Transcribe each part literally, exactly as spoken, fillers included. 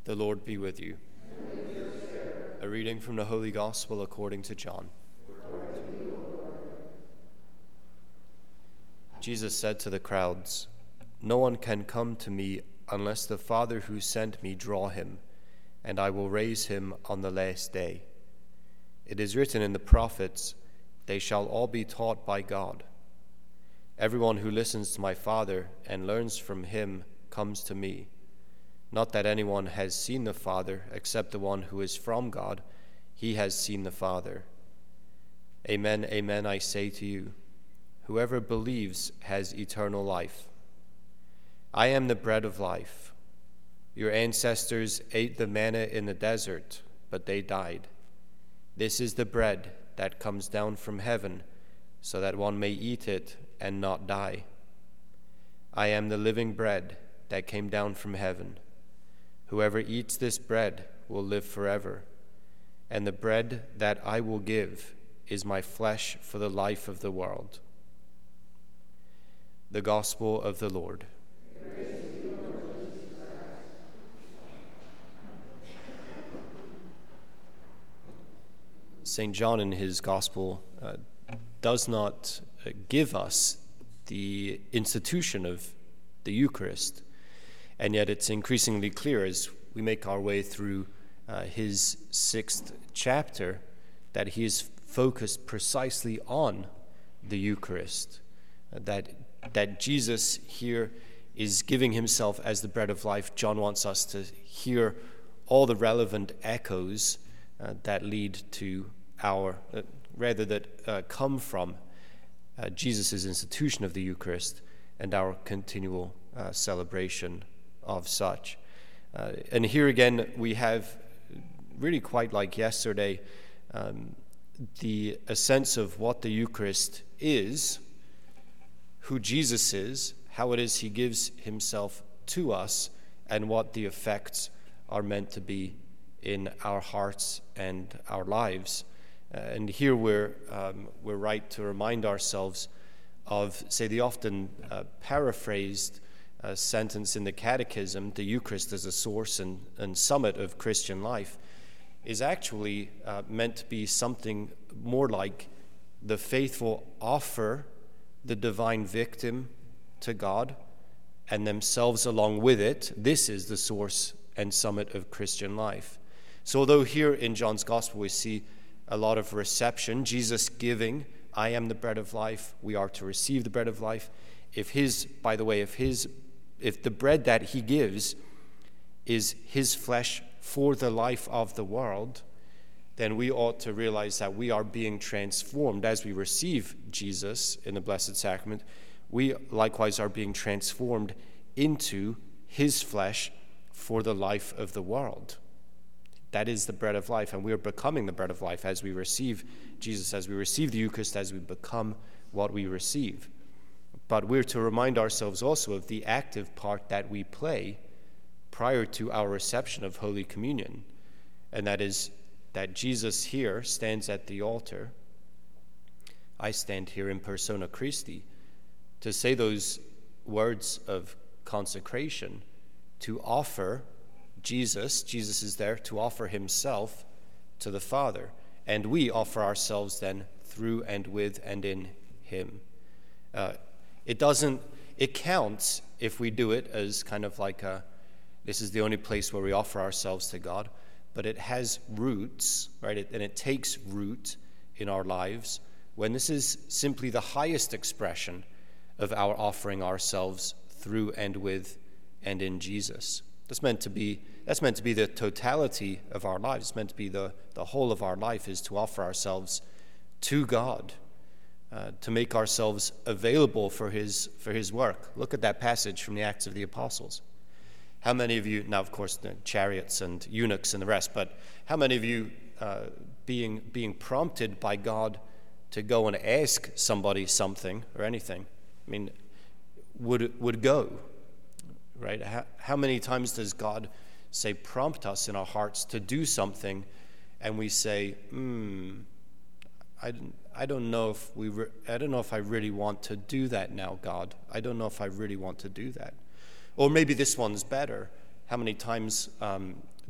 The Lord be with you. And with your spirit. A reading from the Holy Gospel according to John. Glory to you, O Lord. Jesus said to the crowds, "No one can come to me unless the Father who sent me draw him, and I will raise him on the last day. It is written in the prophets, 'They shall all be taught by God.' Everyone who listens to my Father and learns from him comes to me. Not that anyone has seen the Father except the one who is from God. He has seen the Father. Amen, amen, I say to you, whoever believes has eternal life. I am the bread of life. Your ancestors ate the manna in the desert, but they died. This is the bread that comes down from heaven, so that one may eat it and not die. I am the living bread that came down from heaven. Whoever eats this bread will live forever, and the bread that I will give is my flesh for the life of the world." The Gospel of the Lord. Saint John in his Gospel uh, does not uh, give us the institution of the Eucharist, and yet it's increasingly clear as we make our way through uh, his sixth chapter that he is focused precisely on the Eucharist, uh, that, that Jesus here is giving himself as the bread of life. John wants us to hear all the relevant echoes uh, that lead to our, uh, rather that uh, come from uh, Jesus' institution of the Eucharist and our continual uh, celebration of such. Uh, and here again we have, really quite like yesterday, um, the a sense of what the Eucharist is, who Jesus is, how it is he gives himself to us, and what the effects are meant to be in our hearts and our lives. Uh, and here we're um, we're right to remind ourselves of, say, the often uh, paraphrased uh, sentence in the Catechism, the Eucharist as a source and, and summit of Christian life, is actually uh, meant to be something more like the faithful offer the divine victim to God, and themselves along with it. This is the source and summit of Christian life. So although here in John's Gospel we see a lot of reception, Jesus giving, I am the bread of life, we are to receive the bread of life. If his, by the way, if his, if the bread that he gives is his flesh for the life of the world, then we ought to realize that we are being transformed as we receive Jesus in the Blessed Sacrament. We likewise are being transformed into his flesh for the life of the world. That is the bread of life, and we are becoming the bread of life as we receive Jesus, as we receive the Eucharist, as we become what we receive. But we're to remind ourselves also of the active part that we play prior to our reception of Holy Communion, and that is that Jesus here stands at the altar. I stand here in persona Christi to say those words of consecration, to offer Jesus, Jesus is there to offer himself to the Father, and we offer ourselves then through and with and in him. Uh, it doesn't, it counts if we do it as kind of like a, this is the only place where we offer ourselves to God, but it has roots, right? It, and it takes root in our lives when this is simply the highest expression of our offering ourselves through and with and in Jesus. That's meant to be, that's meant to be the totality of our lives. It's meant to be the, the whole of our life is to offer ourselves to God, uh, to make ourselves available for his, for his work. Look at that passage from the Acts of the Apostles. How many of you, now of course the chariots and eunuchs and the rest, but how many of you uh, being, being prompted by God to go and ask somebody something or anything, I mean, would, would go? Right? How, how many times does God say, prompt us in our hearts to do something, and we say, hmm, I, I don't know if we, re- I don't know if I really want to do that now, God. I don't know if I really want to do that. Or maybe this one's better. How many times um,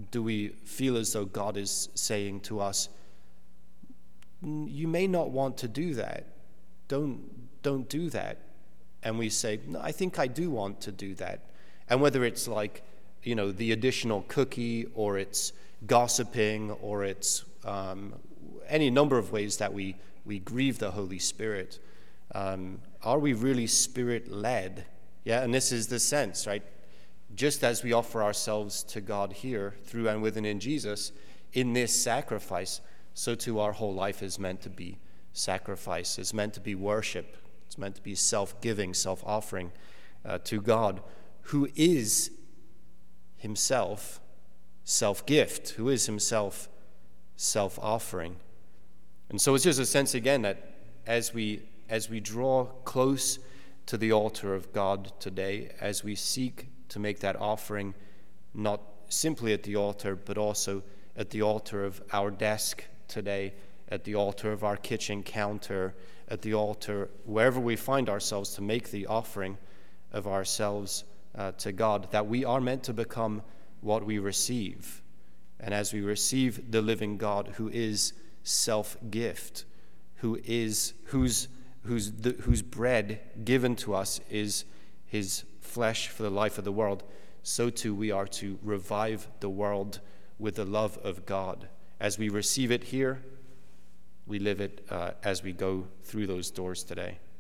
do we feel as though God is saying to us, you may not want to do that. Don't, don't do that. And we say, no, I think I do want to do that. And whether it's like, you know, the additional cookie, or it's gossiping, or it's um, any number of ways that we, we grieve the Holy Spirit, um, are we really Spirit-led? Yeah, and this is the sense, right? Just as we offer ourselves to God here, through and with and in Jesus, in this sacrifice, so too our whole life is meant to be sacrifice. It's meant to be worship. It's meant to be self-giving, self-offering uh, to God, who is himself self-gift, who is himself self-offering. And so it's just a sense again that as we as we draw close to the altar of God today, as we seek to make that offering not simply at the altar, but also at the altar of our desk today, at the altar of our kitchen counter, at the altar, wherever we find ourselves, to make the offering of ourselves uh, to God, that we are meant to become what we receive. And as we receive the living God, who is self-gift, who is whose whose the, whose bread given to us is his flesh for the life of the world, so too we are to revive the world with the love of God. As we receive it here, we live it uh, as we go through those doors today.